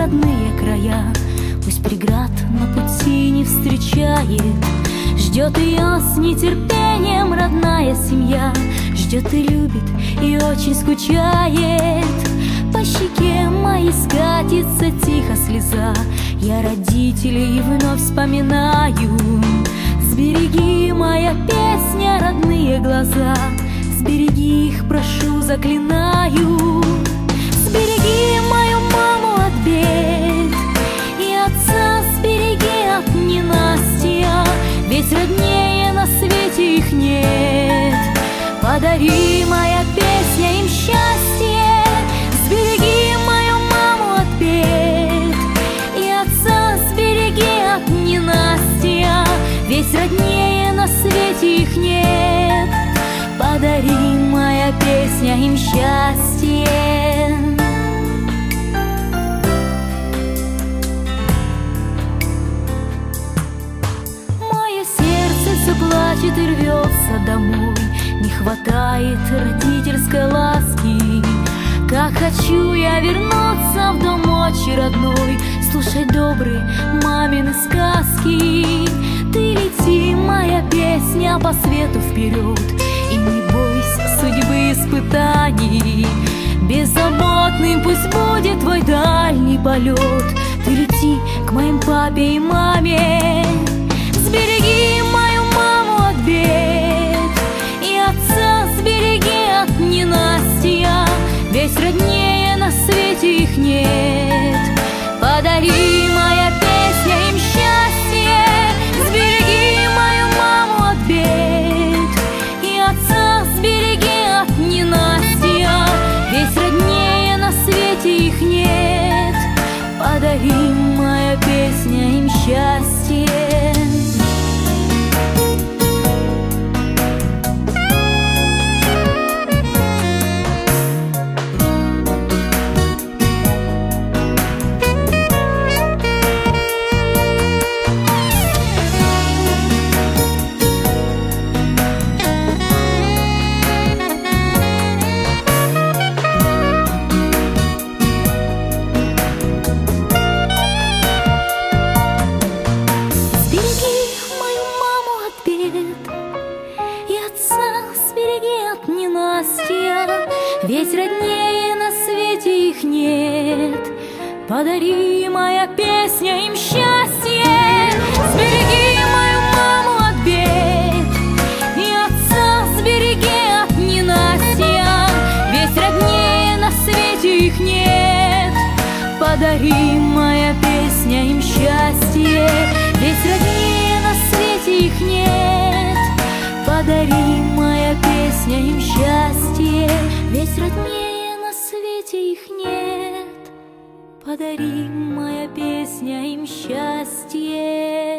родные края. Пусть преград на пути не встречает, ждет ее с нетерпением родная семья. Ждет и любит, и очень скучает. По щеке моей скатится тихо слеза. Я родителей вновь вспоминаю. Сбереги, моя песня, родные глаза. Сбереги их, прошу, заклинаю. Сбереги мою маму от бед, и отца сбереги от ненастья. Ведь роднее на свете их нет. Подари, моя песня, им счастье. Сбереги мою маму от бед, и отца сбереги от ненастья. Ведь роднее на свете их нет. Подари, моя песня, им счастье. Мое сердце все плачет и рвется домой. Не хватает родительской ласки. Как хочу я вернуться в дом отчий родной, слушать добрые мамины сказки. Ты лети, моя песня, по свету вперед, и не бойся судьбы испытаний. Беззаботным пусть будет твой дальний полет. Ты лети к моим папе и маме. Сбереги мою маму от бед, и отца сбереги от ненастья. Ведь роднее на свете их нет. Подари, моя песня, им счастье. Сбереги мою маму от бед, и отца сбереги от ненастья. Ведь роднее на свете их нет. Подари, моя песня, им счастье. Ведь роднее на свете их нет. Подари, моя песня, им счастье. Сбереги мою маму от бед, и отца сбереги от ненастья. Ведь роднее на свете их нет. Подари, моя песня, им счастье. Ведь роднее на свете их нет. Подари, моя песня, им счастье. Ведь роднее на свете их нет. Подари, моя песня, им счастье.